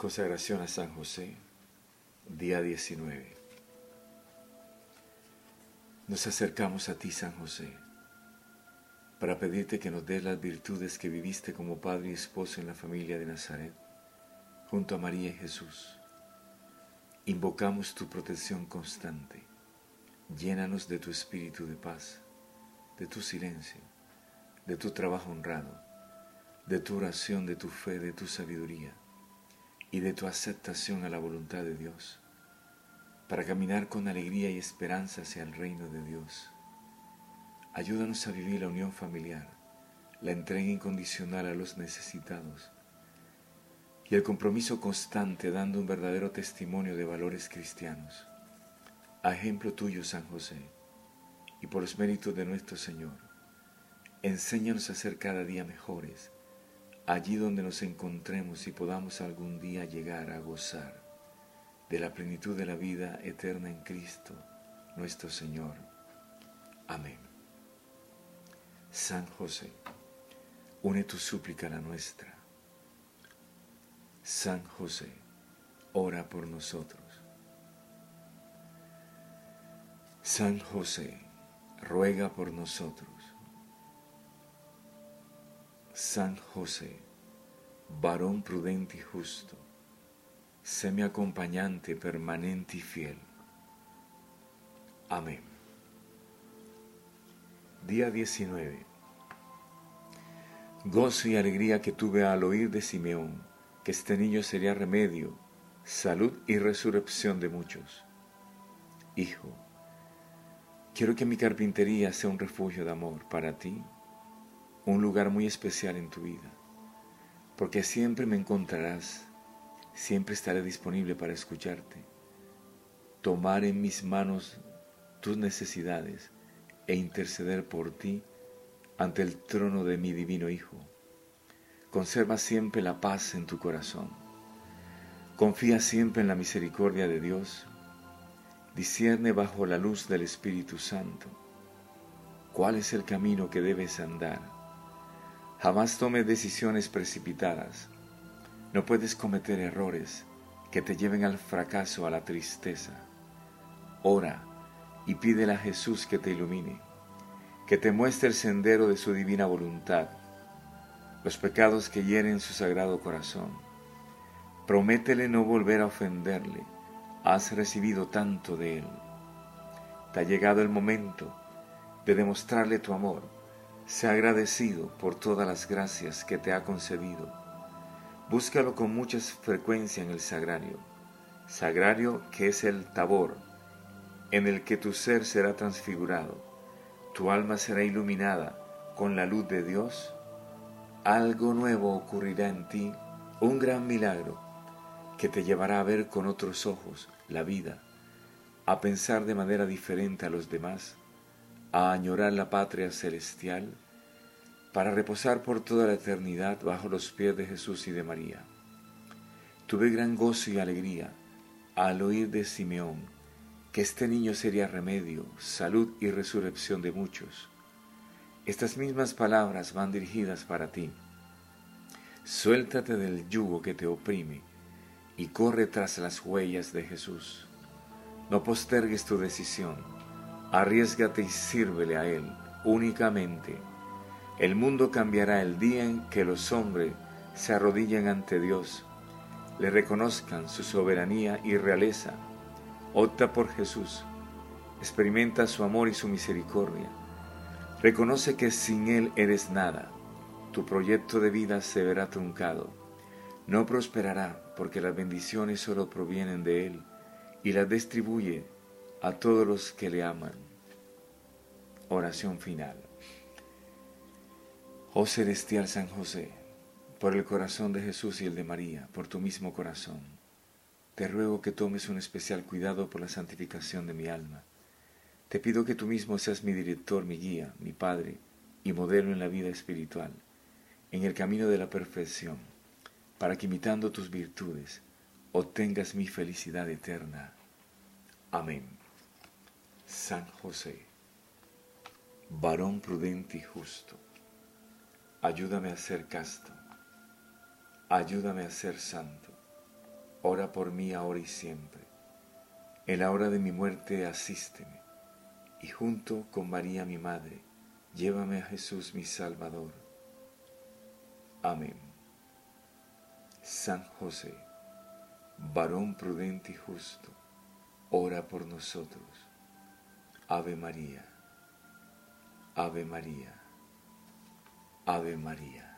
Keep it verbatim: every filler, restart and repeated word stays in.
Consagración a San José, día diecinueve. Nos acercamos a ti, San José, para pedirte que nos des las virtudes que viviste como padre y esposo en la familia de Nazaret, junto a María y Jesús. Invocamos tu protección constante. Llénanos de tu espíritu de paz, de tu silencio, de tu trabajo honrado, de tu oración, de tu fe, de tu sabiduría y de tu aceptación a la voluntad de Dios, para caminar con alegría y esperanza hacia el reino de Dios. Ayúdanos a vivir la unión familiar, la entrega incondicional a los necesitados y el compromiso constante dando un verdadero testimonio de valores cristianos. A ejemplo tuyo, San José, y por los méritos de nuestro Señor, enséñanos a ser cada día mejores, allí donde nos encontremos y podamos algún día llegar a gozar de la plenitud de la vida eterna en Cristo, nuestro Señor. Amén. San José, une tu súplica a la nuestra. San José, ora por nosotros. San José, ruega por nosotros. San José, varón prudente y justo, sé mi acompañante permanente y fiel. Amén. Día diecinueve. Gozo y alegría que tuve al oír de Simeón que este niño sería remedio, salud y resurrección de muchos. Hijo, quiero que mi carpintería sea un refugio de amor para ti, un lugar muy especial en tu vida, porque siempre me encontrarás, siempre estaré disponible para escucharte, tomar en mis manos tus necesidades e interceder por ti ante el trono de mi divino Hijo. Conserva siempre la paz en tu corazón, confía siempre en la misericordia de Dios, discierne bajo la luz del Espíritu Santo cuál es el camino que debes andar. Jamás tomes decisiones precipitadas. No puedes cometer errores que te lleven al fracaso, a la tristeza. Ora y pídele a Jesús que te ilumine, que te muestre el sendero de su divina voluntad, los pecados que hieren su sagrado corazón. Prométele no volver a ofenderle. Has recibido tanto de él. Te ha llegado el momento de demostrarle tu amor. Sé agradecido por todas las gracias que te ha concedido. Búscalo con mucha frecuencia en el sagrario, sagrario que es el Tabor, en el que tu ser será transfigurado, tu alma será iluminada con la luz de Dios. Algo nuevo ocurrirá en ti, un gran milagro que te llevará a ver con otros ojos la vida, a pensar de manera diferente a los demás, a añorar la patria celestial, para reposar por toda la eternidad bajo los pies de Jesús y de María. Tuve gran gozo y alegría al oír de Simeón que este niño sería remedio, salud y resurrección de muchos. Estas mismas palabras van dirigidas para ti. Suéltate del yugo que te oprime y corre tras las huellas de Jesús. No postergues tu decisión. Arriésgate y sírvele a Él únicamente. El mundo cambiará el día en que los hombres se arrodillen ante Dios, le reconozcan su soberanía y realeza. Opta por Jesús, experimenta su amor y su misericordia. Reconoce que sin Él eres nada. Tu proyecto de vida se verá truncado. No prosperará porque las bendiciones solo provienen de Él y las distribuye a todos los que le aman. Oración final. Oh celestial San José, por el corazón de Jesús y el de María, por tu mismo corazón, te ruego que tomes un especial cuidado por la santificación de mi alma. Te pido que tú mismo seas mi director, mi guía, mi Padre y modelo en la vida espiritual, en el camino de la perfección, para que imitando tus virtudes obtengas mi felicidad eterna. Amén. San José, varón prudente y justo, ayúdame a ser casto, ayúdame a ser santo, ora por mí ahora y siempre. En la hora de mi muerte asísteme, y junto con María mi Madre, llévame a Jesús mi Salvador. Amén. San José, varón prudente y justo, ora por nosotros. Ave María, Ave María, Ave María.